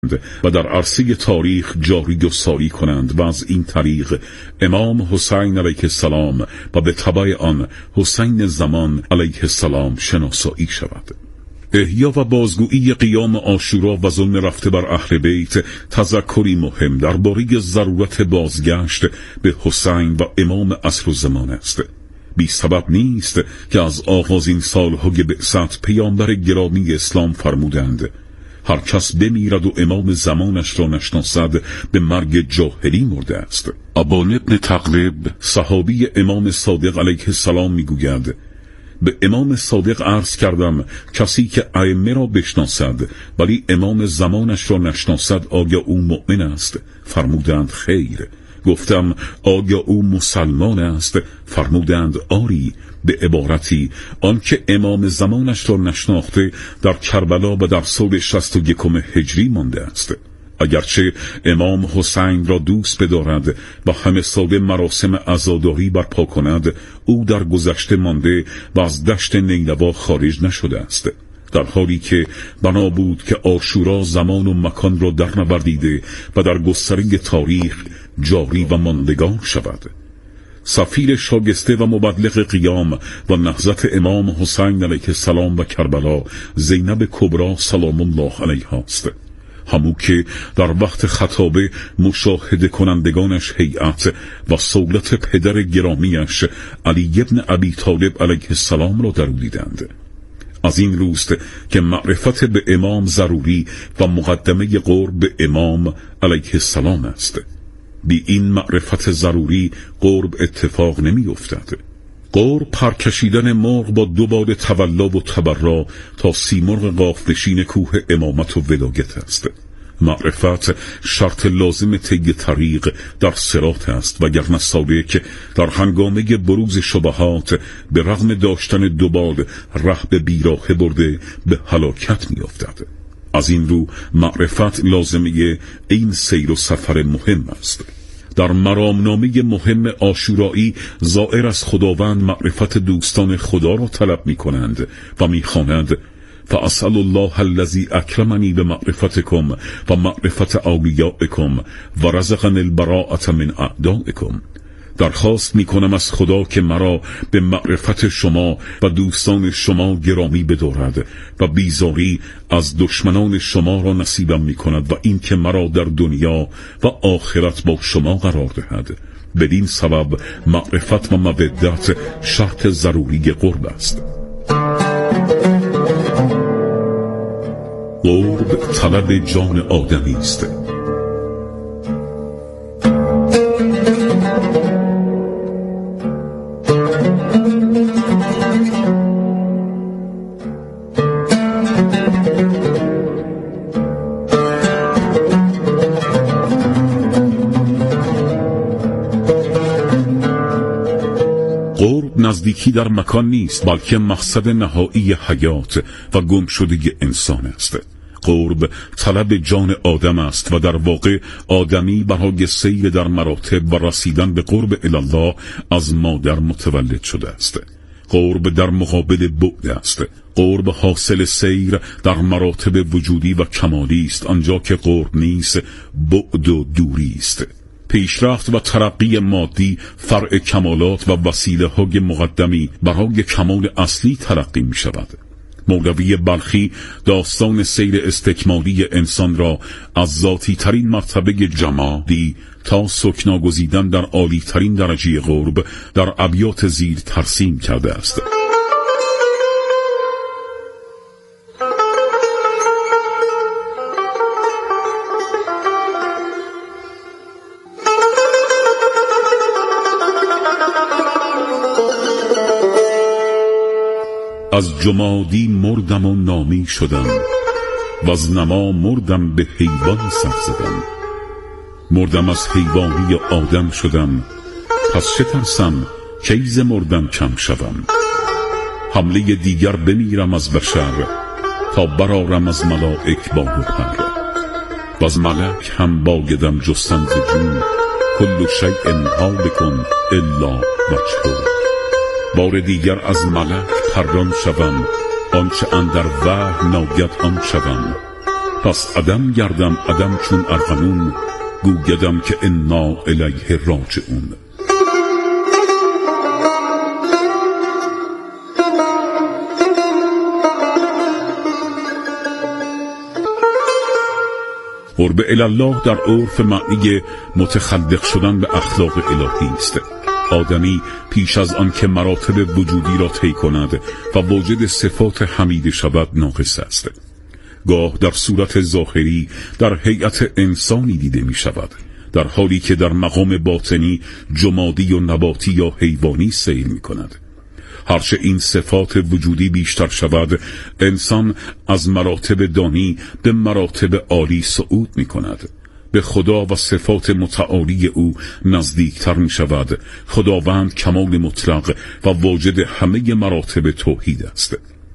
و در عرصه تاریخ جاری و ساری کنند و از این طریق امام حسین علیه السلام و به تبع آن حسین زمان علیه السلام شناسایی شود. احیا و بازگویی قیام عاشورا و ظلم رفته بر اهل بیت تذکری مهم درباره ضرورت بازگشت به حسین و امام عصر و زمان است. بی سبب نیست که از آغازین سالهای بعثت پیامبر گرامی اسلام فرمودند هر کس بمیرد و امام زمانش را نشناسد به مرگ جاهلی مرده است. ابان ابن تغلب صحابی امام صادق علیه السلام میگوید به امام صادق عرض کردم کسی که ائمه را بشناسد ولی امام زمانش را نشناسد آیا او مؤمن است؟ فرمودند خیر. گفتم آیا او مسلمان است؟ فرمودند آری. به عبارتی آنکه امام زمانش را نشناخته در کربلا و در سال 61 هجری مانده است. اگرچه امام حسین را دوست بدارد و همه ساله مراسم عزاداری برپا کند، او در گذشته مانده و از دشت نینوا خارج نشده است، در حالی که بنا بود که عاشورا زمان و مکان را در نوردیده و در گستره تاریخ جاری و ماندگار شود. سفیر شاگسته و مبلغ قیام و نهضت امام حسین علیه السلام و کربلا زینب کبری سلام الله علیها است، همو که در وقت خطابه مشاهده کنندگانش هیئت و صولت پدر گرامیش علی ابن ابی طالب علیه السلام را درودیدند. از این روست که معرفت به امام ضروری و مقدمه قرب به امام علیه السلام است. بی این معرفت ضروری قرب اتفاق نمی افتد. قرب پرکشیدن مرغ با 2 بال تولا و تبرا تا سیمرغ قافنشین کوه امامت و ولایت است. معرفت شرط لازم طی طریق در صراط است، وگرنه سالک در هنگامه بروز شبهات به رغم داشتن 2 بال ره به بیراه برده به هلاکت می افتد. از این رو معرفت لازمه این سیر و سفر مهم است. در مرامنامه مهم عاشورایی زائر از خداوند معرفت دوستان خدا را طلب می کنند و می خوانند فاسأل الله الذی اکرمنی بمعرفتکم و معرفت اولیائکم و رزقنی البراءة من اعدائکم. درخواست می کنم از خدا که مرا به معرفت شما و دوستان شما گرامی بدارد و بیزاری از دشمنان شما را نصیبم می کند و این که مرا در دنیا و آخرت با شما قرار دهد. بدین سبب معرفت و مودت شرط ضروری قرب است. قرب طلب جان آدمی است. نزدیکی در مکان نیست، بلکه مقصد نهایی حیات و گمشدگی انسان است. قرب طلب جان آدم است و در واقع آدمی برای سیر در مراتب و رسیدن به قرب الله از مادر متولد شده است. قرب در مقابل بعد است. قرب حاصل سیر در مراتب وجودی و کمالی است. آنجا که قرب نیست، بعد و دوری است. پیشرفت و ترقی مادی فرع کمالات و وسیله های مقدمی برای کمال اصلی ترقی می شود. مولوی بلخی داستان سیر استکمالی انسان را از ذاتی ترین مرتبه جمادی تا سکنا گزیدن در عالی ترین درجه قرب در ابیات زیر ترسیم کرده است. از جمادی مردم و نامی شدم و از نما مردم به حیوان سر زدم. مردم از حیوانی آدم شدم، پس چه ترسم کی ز مردن کم شدم. حمله دیگر بمیرم از بشر تا برارم از ملائک با و پر. و از ملک هم بایدم جستن ز جو، کل شیء هالک الا وجهه. بار دیگر از ملک پران شوم، آنچه اندر وحی ناید آن شوم. پس عدم گردم عدم چون ارغنون، گویدم که انا الیه راجعون. قرب الله در عرف معنی متخلق شدن به اخلاق الهی است. آدمی پیش از آن که مراتب وجودی را طی کند و واجد صفات حمیده شود ناقص است. گاه در صورت ظاهری در هیئت انسانی دیده می شود، در حالی که در مقام باطنی جمادی و نباتی یا حیوانی سیر می کند. هرچه این صفات وجودی بیشتر شود، انسان از مراتب دانی به مراتب عالی صعود می کند. به خدا و صفات متعالی او نزدیکتر می شود. خداوند کمال مطلق و واجد همه مراتب توحید است.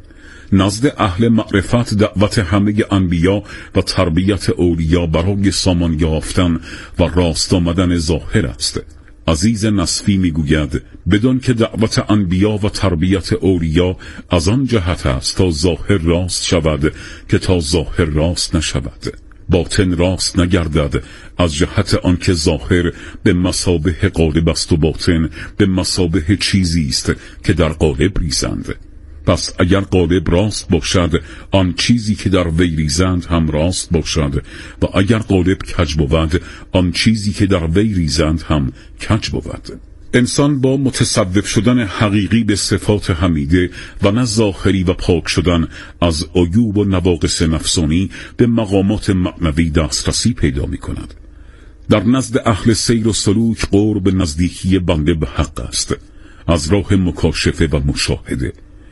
نزد اهل معرفت دعوت همه انبیا و تربیت اولیا برای سامان یافتن و راست آمدن ظاهر است. عزیز نصفی میگوید بدان که دعوت انبیا و تربیت اولیا از آن جهت است تا ظاهر راست شود که تا ظاهر راست نشود، باطن راست نگردد، از جهت آنکه ظاهر به مثابه قالب است و باطن به مثابه چیزی است که در قالب ریزند. پس اگر قالب راست باشد، آن چیزی که در وی ریزند هم راست باشد، و اگر قالب کج بود، آن چیزی که در وی ریزند هم کج بود. انسان با متصوف شدن حقیقی به صفات حمیده و نه ظاهری و پاک شدن از عیوب و نواقص نفسانی به مقامات معنوی دسترسی پیدا می کند. در نزد اهل سیر و سلوک قرب نزدیکی بنده به حق است، از راه مکاشفه و مشاهده.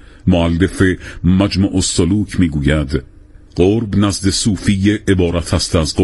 مؤلف مجمع السلوک میگوید قرب نزد صوفی عبارت است از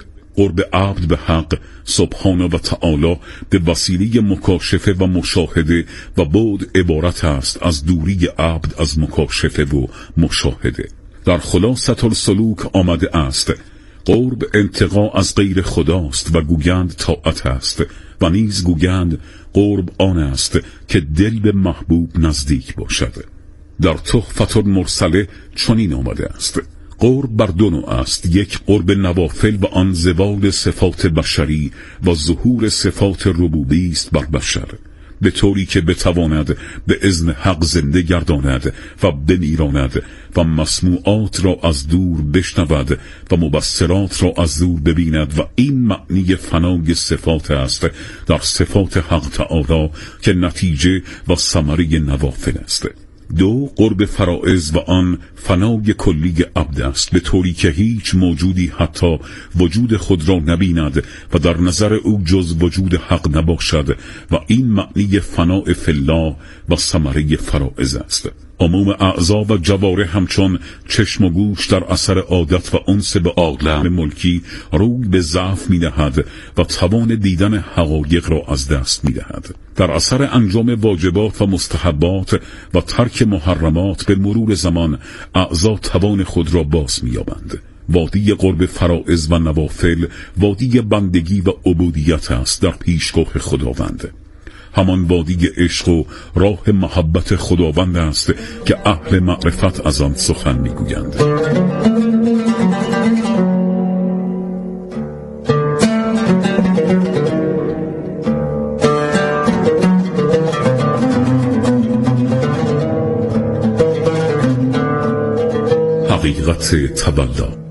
قرب عبد به حق سبحانه و تعالی به وسیله مکاشفه و مشاهده، و بعد عبارت است از دوری عبد از مکاشفه و مشاهده. در خلاصة السلوک آمده است قرب انتقا از غیر خداست و گویند طاعت است، و نیز گویند قرب آن است که دل به محبوب نزدیک باشد. در تحفة المرسله چنین آمده است قرب بر دو نوع است، یک قرب نوافل و آن زوال صفات بشری و ظهور صفات ربوبی است بر بشر، به طوری که بتواند به اذن حق زنده گرداند و بمیراند و مسموعات را از دور بشنود و مبصرات را از دور ببیند، و این معنی فنای صفات است در صفات حق تعالی که نتیجه و ثمره نوافل است. دو قرب فرائض و آن فنای کلی عبد است، به طوری که هیچ موجودی حتی وجود خود را نبیند و در نظر او جز وجود حق نباشد، و این معنی فناء فی الله و ثمره فرائض است. عموم اعضا و جوارح همچون چشم و گوش در اثر عادت و انس به عالم ملکی روی به ضعف می دهد و توان دیدن حقایق را از دست می دهد. در اثر انجام واجبات و مستحبات و ترک محرمات به مرور زمان اعضا توان خود را باز می یابند. وادی قرب فرائض و نوافل وادی بندگی و عبودیت است در پیشگاه خداوند. همان وادی عشق و راه محبت خداوند است که اهل معرفت از آن سخن میگویند. حقیقت تولا.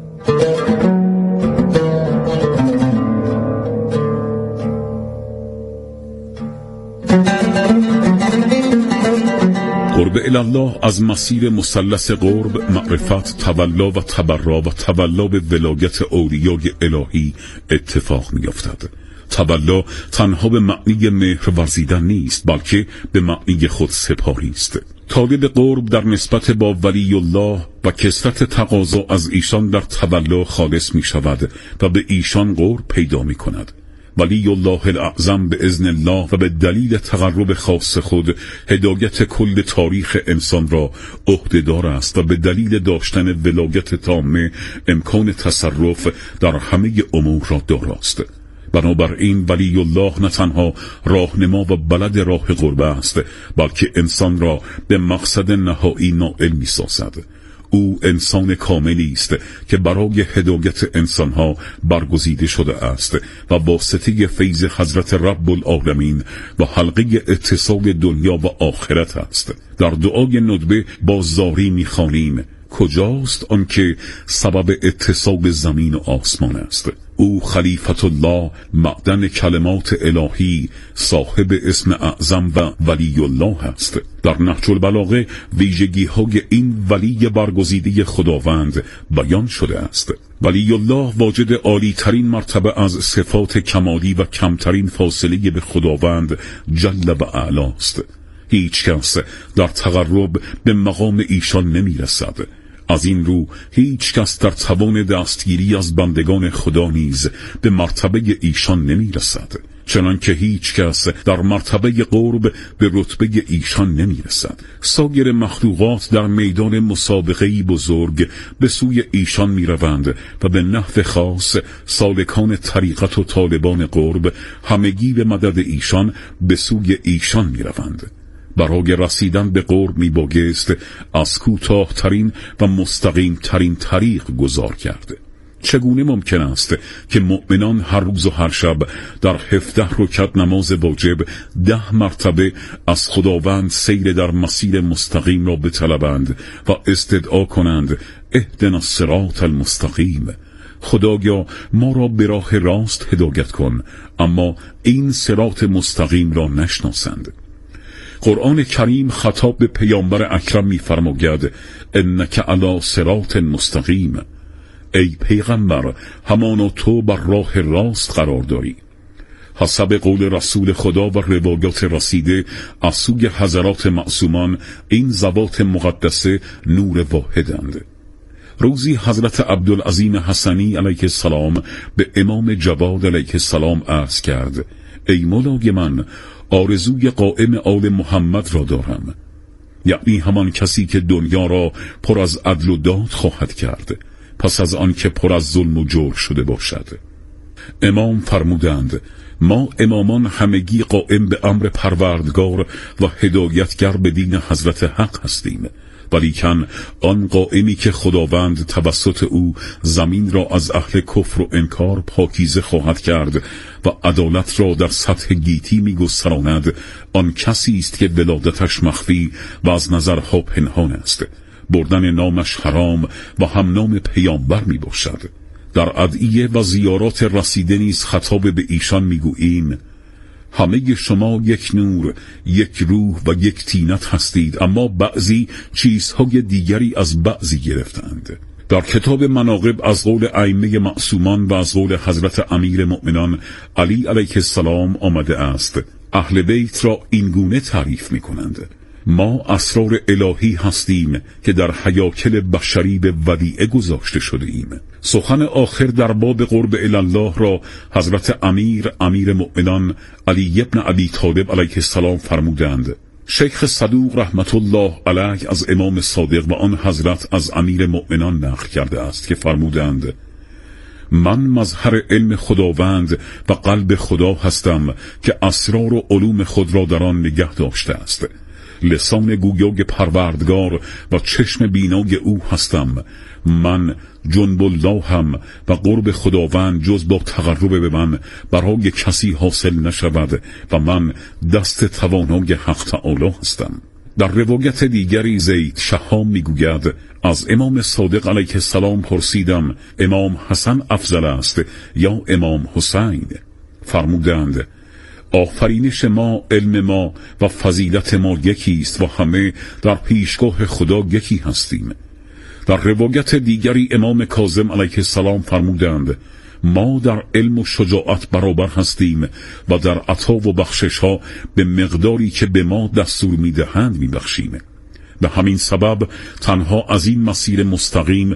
قرب الله از مسیر مثلث قرب، معرفت، تولا و تبرا و تولا به ولایت اولیای الهی اتفاق می‌افتد. تولا تنها به معنی مهر ورزیدن نیست، بلکه به معنی خود سپاری است. طالب قرب در نسبت با ولی الله و کثرت تقاضا از ایشان در تولا خالص می شود و به ایشان قرب پیدا می کند. ولی الله الاعظم به اذن الله و به دلیل تقرب خاص خود هدایت کل تاریخ انسان را عهده‌دار است و به دلیل داشتن ولایت تامه امکان تصرف در همه امور را داراست. بنابراین ولی الله نه تنها راهنما و بلد راه قرب است، بلکه انسان را به مقصد نهایی نائل می سازد. او انسان کاملی است که برای هدایت انسانها برگزیده شده است و واسطه فیض حضرت رب العالمین و حلقه اتصال دنیا و آخرت است. در دعای ندبه با زاری می‌خوانیم: کجاست آنکه سبب اتصال زمین و آسمان است؟ او خلیفت الله، معدن کلمات الهی، صاحب اسم اعظم و ولی الله است. در نهج البلاغه ویژگی های این ولی برگزیده خداوند بیان شده است. ولی الله واجد عالی ترین مرتبه از صفات کمالی و کمترین فاصله به خداوند جل و اعلا است. هیچ کس در تقرب به مقام ایشان نمی رسد. از این رو هیچ کس در توان دستگیری از بندگان خدا نیز به مرتبه ایشان نمی رسد، چنانکه هیچ کس در مرتبه قرب به رتبه ایشان نمی رسد. سایر مخلوقات در میدان مسابقه‌ای بزرگ به سوی ایشان می روند و به نحو خاص سالکان طریقت و طالبان قرب همگی به مدد ایشان به سوی ایشان می روند. برای رسیدن به قرب می بایست از کوتاه ترین و مستقیم ترین طریق گذار کرده. چگونه ممکن است که مؤمنان هر روز و هر شب در 17 رکعت نماز واجب 10 مرتبه از خداوند سیر در مسیر مستقیم را بطلبند و استدعا کنند اهدنا الصراط المستقیم؟ خدایا ما را به راه راست هدایت کن، اما این صراط مستقیم را نشناسند. قرآن کریم خطاب به پیامبر اکرم می‌فرماید انک علی صراط مستقیم. ای پیغمبر، همانا تو بر راه راست قرار داری. حسب قول رسول خدا و روایات رسیده از سوی حضرات معصومان، این ذوات مقدسه نور واحدند. روزی حضرت عبدالعظیم حسنی علیه السلام به امام جواد علیه السلام عرض کرد: ای مولای من، آرزوی قائم آل محمد را دارم، یعنی همان کسی که دنیا را پر از عدل و داد خواهد کرد پس از آن که پر از ظلم و جور شده باشد. امام فرمودند: ما امامان همگی قائم به امر پروردگار و هدایتگر به دین حضرت حق هستیم، ولیکن آن قائمی که خداوند توسط او زمین را از اهل کفر و انکار پاکیزه خواهد کرد و عدالت را در سطح گیتی می گستراند، آن کسی است که ولادتش مخفی و از نظرها پنهان است. بردن نامش حرام و هم نام پیامبر می باشد. در ادعیه و زیارات رسیده نیز خطاب به ایشان می گوییم: همه شما یک نور، یک روح و یک طینت هستید، اما بعضی چیزهای دیگری از بعضی گرفتند. در کتاب مناقب از قول ائمه معصومان و از قول حضرت امیر مؤمنان علی علیه السلام آمده است: اهل بیت را این گونه تعریف می کنند: ما اسرار الهی هستیم که در هیاکل بشری به ودیعه گذاشته شده ایم. سخن آخر در باب قرب الله را حضرت امیر مؤمنان علی ابن ابی طالب علیه السلام فرمودند. شیخ صدوق رحمت الله علیه از امام صادق و آن حضرت از امیر مؤمنان نقل کرده است که فرمودند: من مظهر علم خداوند و قلب خدا هستم که اسرار و علوم خود را در آن نگه داشته است. لسان گویای پروردگار و چشم بینای او هستم. من جنب الله هم و قرب خداوند جز با تقرب به من برای کسی حاصل نشود و من دست توانای حق تعالی هستم. در روایت دیگری زید شهام میگوید: از امام صادق علیه السلام پرسیدم امام حسن افضل است یا امام حسین؟ فرمودند: آفرینش ما، علم ما و فضیلت ما یکی است و همه در پیشگاه خدا یکی هستیم. در روایت دیگری امام کاظم علیه السلام فرمودند: ما در علم و شجاعت برابر هستیم و در عطا و بخشش ها به مقداری که به ما دستور میدهند میبخشیم. به همین سبب تنها از این مسیر مستقیم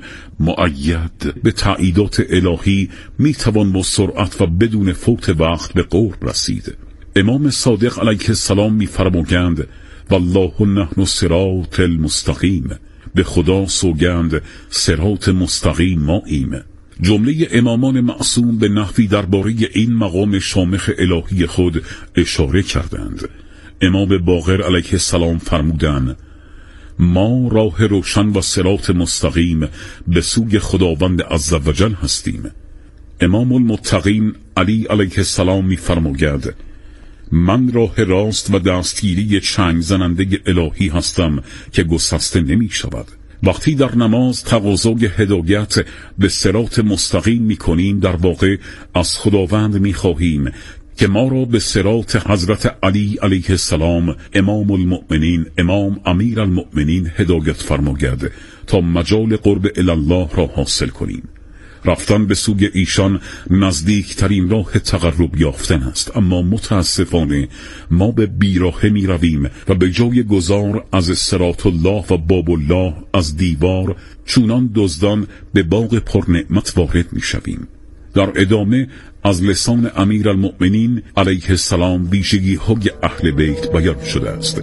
مؤید به تأییدات الهی میتوان با سرعت و بدون فوت وقت به قرب رسید. امام صادق علیه السلام میفرمایند: والله نحن الصراط المستقیم. به خدا سوگند صراط مستقیم ما ایم. جمله امامان معصوم به نحوی درباره این مقام شامخ الهی خود اشاره کردند. امام باقر علیه السلام فرمودند: ما راه روشن و صراط مستقیم به سوی خداوند عزوجل هستیم. امام المتقین علی علیه السلام می‌فرماید: من راه راست و دستگیری چنگ زننده الهی هستم که گسسته نمی شود. وقتی در نماز تقاضای هدایت به صراط مستقیم می کنیم، در واقع از خداوند می خواهیم که ما را به صراط حضرت علی علیه السلام، امام المؤمنین، امام امیر المؤمنین هدایت فرماید تا مجال قرب الله را حاصل کنیم. رفتن به سوی ایشان نزدیکترین راه تقرب یافتن است، اما متاسفانه ما به بیراهه می رویم و به جای گذار از صراط الله و باب الله از دیوار چونان دزدان به باغ پرنعمت وارد می شویم. در ادامه از لسان امیر المؤمنین علیه السلام ویژگی های اهل بیت بیان شده است.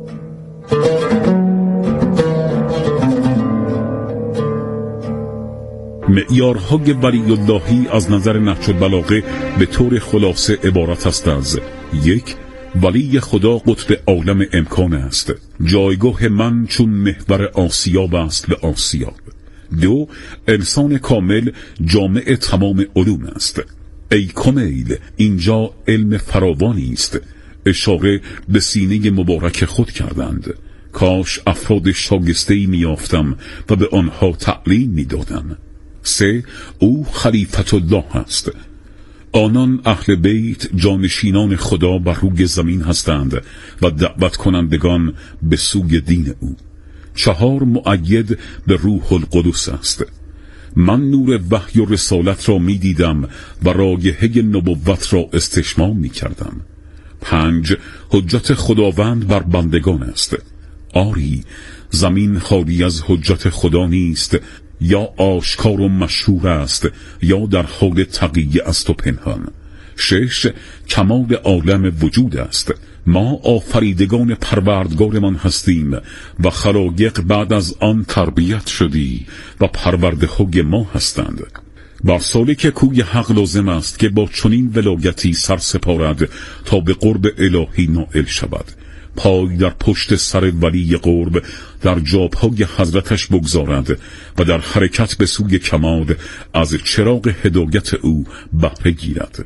معیارهای ولی اللهی از نظر نهج البلاغه به طور خلاصه عبارت است از: 1. ولی خدا قطب عالم امکان است، جایگاه من چون محور آسیاب است به آسیاب. 2. انسان کامل جامع تمام علوم است. ای کمیل، اینجا علم فراوانی است. اشاره به سینه مبارک خود کردند. کاش افراد شایسته‌ای میافتم و به آنها تعلیم میدادم. 3. او خلیفت الله است. آنان اهل بیت جانشینان خدا بر روی زمین هستند و دعوت کنندگان به سوی دین او. 4. مؤید به روح القدس است. من نور وحی و رسالت را می دیدم و رایحه نبوت را استشمام می کردم. 5. حجت خداوند بر بندگان است. آری، زمین خالی از حجت خدا نیست، یا آشکار و مشهور است یا در حال تقیه است و پنهان. 6. کمال عالم وجود است. ما آفریدگان پروردگارمان هستیم و خلایق بعد از آن تربیت شدی و پرورده‌های ما هستند. بر سالک کوی حق لازم است که با چنین ولایتی سر سپارد تا به قرب الهی نائل شود، پای در پشت سر ولی قرب در جابهای حضرتش بگذارد و در حرکت به سوی کمال از چراغ هدایت او بهره گیرد.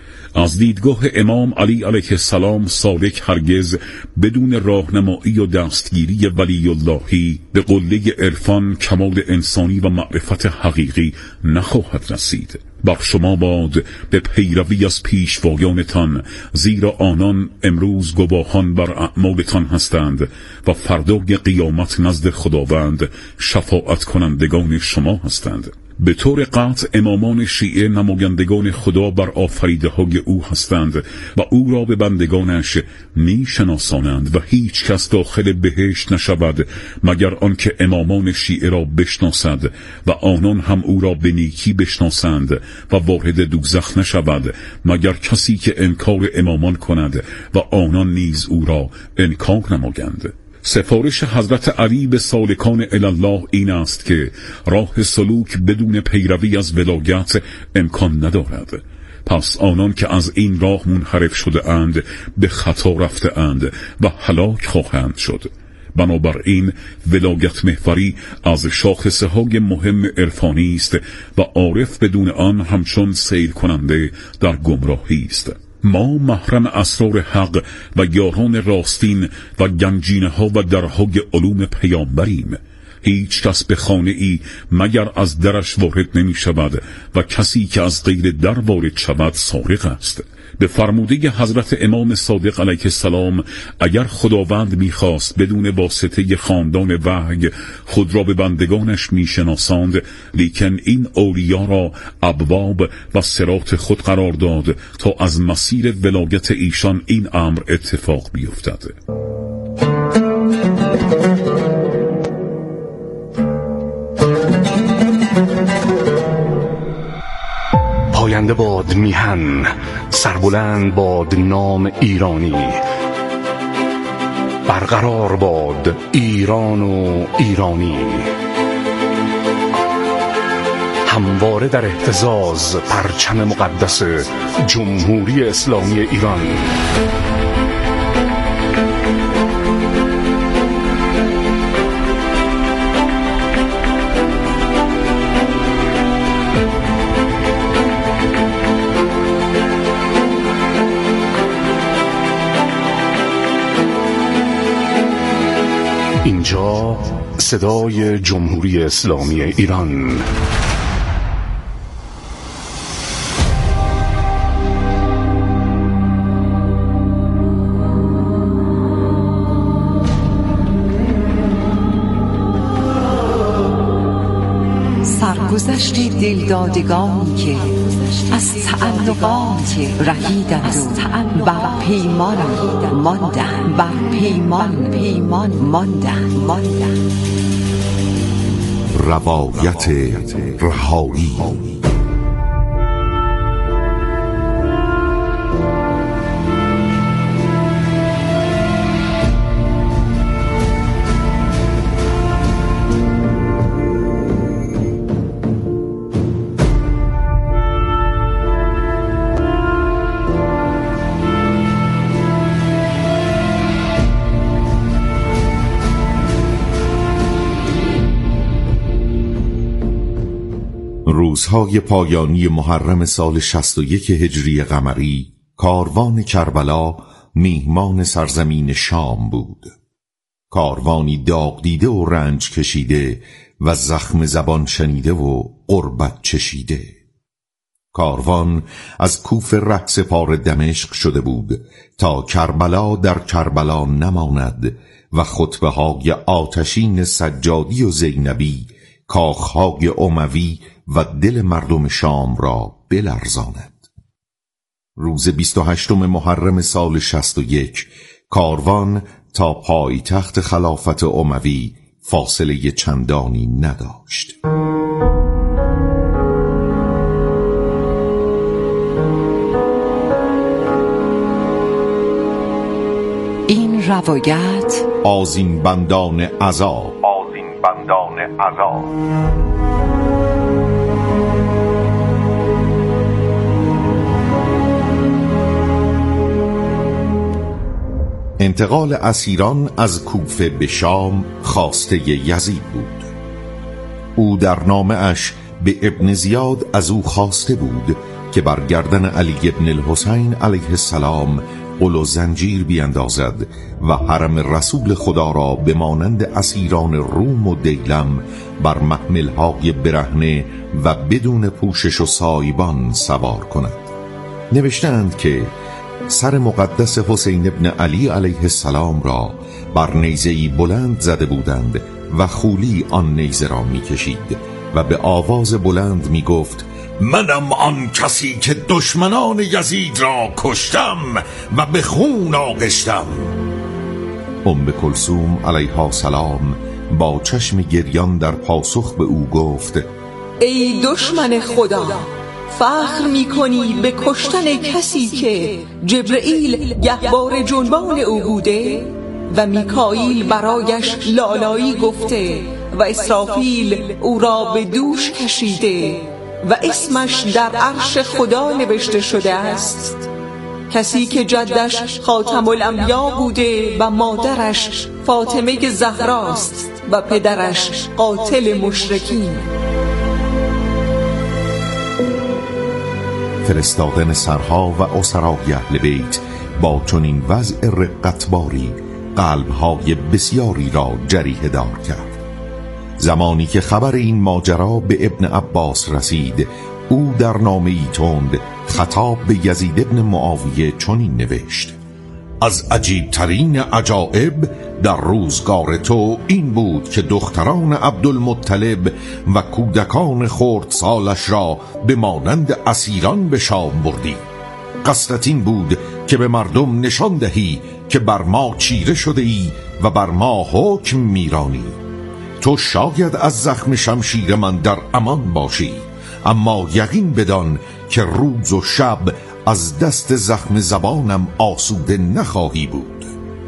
از دیدگاه امام علی علیه السلام سالک هرگز بدون راهنمایی و دستگیری ولی اللهی به قله عرفان، کمال انسانی و معرفت حقیقی نخواهد رسید. بر شما باد به پیروی از پیشوایانتان، زیرا آنان امروز گواهان بر اعمالتان هستند و فردای قیامت نزد خداوند شفاعت کنندگان شما هستند. به طور قطع امامان شیعه نمایندگان خدا بر آفریده های او هستند و او را به بندگانش می شناسانند و هیچ کس داخل بهشت نشود مگر آنکه امامان شیعه را بشناسد و آنان هم او را به نیکی بشناسند و وارد دوزخ نشود مگر کسی که انکار امامان کند و آنان نیز او را انکار نمایند. سفارش حضرت علی به سالکان الله این است که راه سلوک بدون پیروی از ولایت امکان ندارد. پس آنان که از این راه منحرف شده اند به خطا رفته اند و هلاک خواهند شد. بنابراین ولایت محوری از شاخصه های مهم عرفانی است و عارف بدون آن همچون سیر کننده در گمراهی است. ما محرم اسرار حق و یاران راستین و گنجینه ها و درهای علوم پیامبریم. هیچ کس به خانه ای مگر از درش وارد نمی شود و کسی که از غیر در وارد شود سارق است. به فرموده حضرت امام صادق علیه السلام اگر خداوند میخواست بدون واسطه خاندان وحی خود را به بندگانش میشناساند، لیکن این اولیا را ابواب و صراط خود قرار داد تا از مسیر ولایت ایشان این امر اتفاق بیفتد. پاینده باد میهن، سربلند باد نام ایرانی، برقرار باد ایران و ایرانی، همواره در اهتزاز پرچم مقدس جمهوری اسلامی ایران. اینجا صدای جمهوری اسلامی ایران. سرگذشت دلدادگانی که از تعلقات رهیدند و بر پیمان ماندند. روایت رهایی. روزهای پایانی محرم سال 61 هجری قمری، کاروان کربلا میهمان سرزمین شام بود. کاروانی داغ دیده و رنج کشیده و زخم زبان شنیده و غربت چشیده. کاروان از کوفه رهسپار دمشق شده بود تا کربلا در کربلا نماند و خطبه های آتشین سجادی و زینبی کاخهای اموی و دل مردم شام را بلرزاند. روز 28 محرم سال 61 کاروان تا پایتخت خلافت اموی فاصله چندانی نداشت. این روایت آذین بندان عذاب. انتقال اسیران از کوفه به شام خواسته یزید بود. او در نامه اش به ابن زیاد از او خواسته بود که بر گردن علی ابن الحسین علیه السلام قل و زنجیر بیندازد و حرم رسول خدا را به مانند اسیران روم و دیلم بر محملهای برهنه و بدون پوشش و سایبان سوار کند. نوشتند که سر مقدس حسین ابن علی علیه السلام را بر نیزه‌ای بلند زده بودند و خولی آن نیزه را می کشید و به آواز بلند می گفت منم آن کسی که دشمنان یزید را کشتم و به خون آغشتم. کلثوم علیها السلام با چشم گریان در پاسخ به او گفت ای دشمن خدا، فخر می‌کنی به کشتن کسی که جبرئیل گهواره جنبان او بوده و میکائیل برایش لالایی گفته و اسرافیل او را به دوش کشیده و اسمش در عرش خدا نوشته شده است. کسی که جدش خاتم الانبیا بوده و مادرش فاطمه زهراست و پدرش قاتل مشرکین. فرستادن سرها و اسرای اهل بیت با چنین وضع رقتباری قلبهای بسیاری را جریحه دار کرد. زمانی که خبر این ماجرا به ابن عباس رسید، او در نامه‌ای تند خطاب به یزید ابن معاویه چنین نوشت: از عجیبترین عجایب در روزگار تو این بود که دختران عبدالمطلب و کودکان خردسالش را به مانند اسیران به شام بردی. قصدت این بود که به مردم نشان دهی که بر ما چیره شده ای و بر ما حکم میرانی. تو شاید از زخم شمشیر من در امان باشی، اما یقین بدان که روز و شب از دست زخم زبانم آسوده نخواهی بود.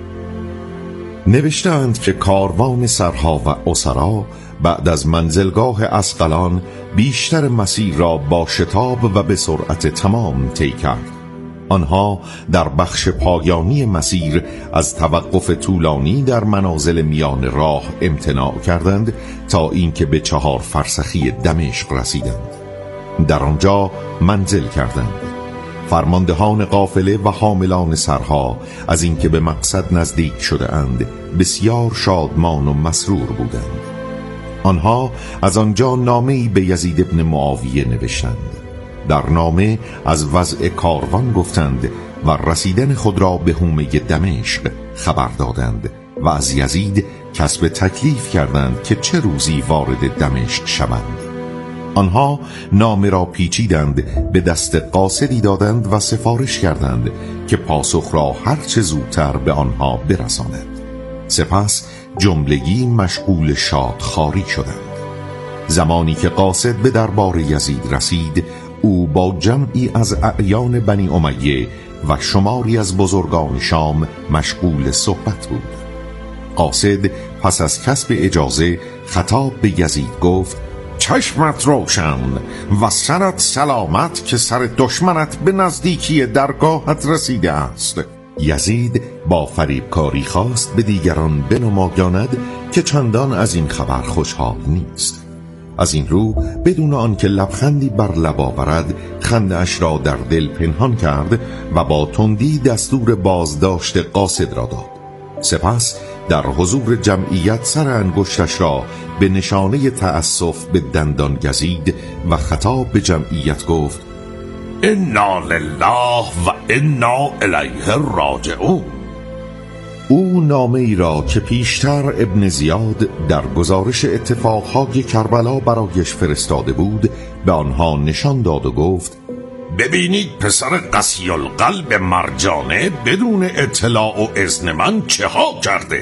نوشتند که کاروان سرها و اسرا بعد از منزلگاه اسقلان بیشتر مسیر را با شتاب و به سرعت تمام طی کرد. آنها در بخش پایانی مسیر از توقف طولانی در منازل میان راه امتناع کردند تا اینکه به 4 فرسخی دمشق رسیدند. در آنجا منزل کردند. فرماندهان قافله و حاملان سرها از اینکه به مقصد نزدیک شده اند بسیار شادمان و مسرور بودند. آنها از آنجا نامه‌ای به یزید ابن معاویه نوشتند. در نامه از وضع کاروان گفتند و رسیدن خود را به حومه دمشق خبر دادند و از یزید کسب تکلیف کردند که چه روزی وارد دمشق شوند. آنها نامه را پیچیدند، به دست قاصدی دادند و سفارش کردند که پاسخ را هرچه زودتر به آنها برساند. سپس جملگی مشغول شادخواری شدند. زمانی که قاصد به دربار یزید رسید، او با جمعی از اعیان بنی امیه و شماری از بزرگان شام مشغول صحبت بود. قاصد پس از کسب اجازه خطاب به یزید گفت: چشمت روشن و سرت سلامت که سر دشمنت به نزدیکی درگاهت رسیده است. یزید با فریبکاری خواست به دیگران بنمایاند که چندان از این خبر خوشحال نیست. از این رو بدون آنکه لبخندی بر لب آورد، خنده‌اش را در دل پنهان کرد و با تندی دستور بازداشت قاصد را داد. سپس در حضور جمعیت سر انگشتش را به نشانه تأسف به دندان گزید و خطاب به جمعیت گفت: انا لله و انا الیه راجعون. او نامه ای را که پیشتر ابن زیاد در گزارش اتفاقهای کربلا برایش فرستاده بود به آنها نشان داد و گفت: ببینید پسر قسی القلب مرجانه بدون اطلاع و اذن من چه ها کرده.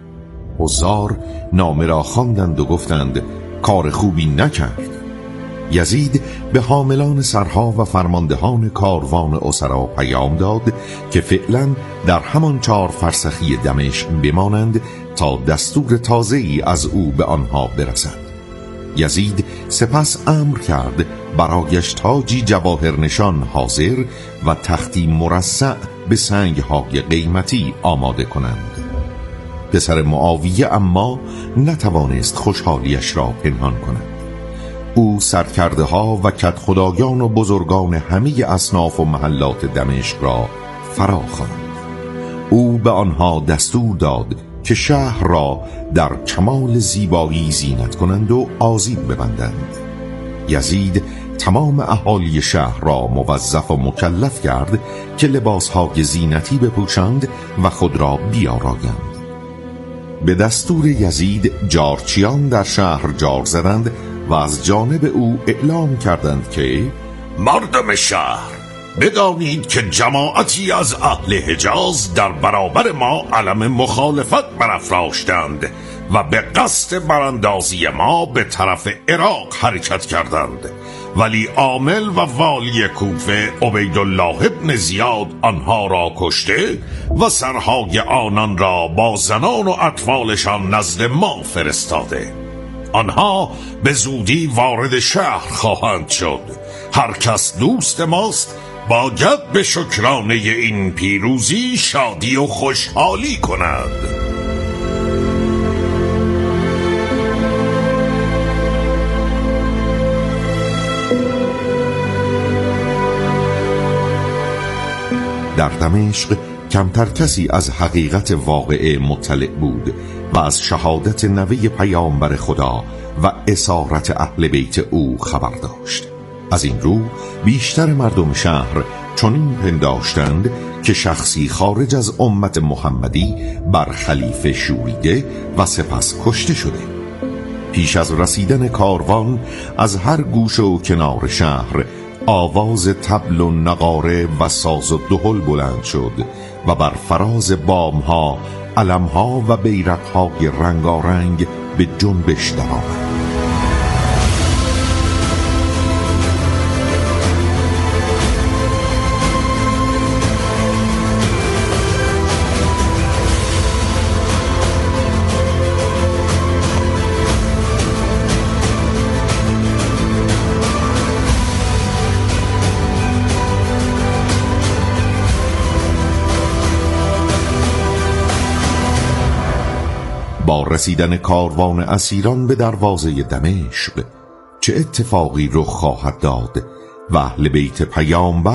حضار نامه را خواندند و گفتند: کار خوبی نکرد. یزید به حاملان سرها و فرماندهان کاروان اسرا پیام داد که فعلا در همان 4 فرسخی دمشق بمانند تا دستور تازه‌ای از او به آنها برسد. یزید سپس امر کرد برایش تاجی جواهر نشان حاضر و تختی مرصع به سنگ‌های قیمتی آماده کنند. پسر معاویه اما نتوانست خوشحالیش را پنهان کند. او سرکرده ها و کدخدایان و بزرگان همه اصناف و محلات دمشق را فرا خواند. او به آنها دستور داد که شهر را در کمال زیبایی زینت کنند و آذین ببندند. یزید تمام اهالی شهر را موظف و مکلف کرد که لباسهای زینتی بپوشند و خود را بیارایند. به دستور یزید جارچیان در شهر جار زدند و از جانب او اعلام کردند که مردم شهر بدانید که جماعتی از اهل حجاز در برابر ما علم مخالفت برافراشتند و به قصد براندازی ما به طرف عراق حرکت کردند، ولی عامل و والی کوفه عبیدالله ابن زیاد آنها را کشته و سرهای آنان را با زنان و اطفالشان نزد ما فرستاده. آنها به زودی وارد شهر خواهند شد. هر کس دوست ماست باید به شکرانه این پیروزی شادی و خوشحالی کند. در دمشق کمتر کسی از حقیقت واقعه مطلع بود و از شهادت نوه پیامبر خدا و اسارت اهل بیت او خبر داشت. از این رو بیشتر مردم شهر چنین پنداشتند که شخصی خارج از امت محمدی بر خلیفه شوریده و سپس کشته شده. پیش از رسیدن کاروان از هر گوشه و کنار شهر آواز طبل و نغاره و ساز و دهل بلند شد و بر فراز بامها علمها و بیرقهای رنگارنگ به جنبش درآمد. با رسیدن کاروان اسیران به دروازه دمشق چه اتفاقی رخ خواهد داد و اهل بیت پیامبر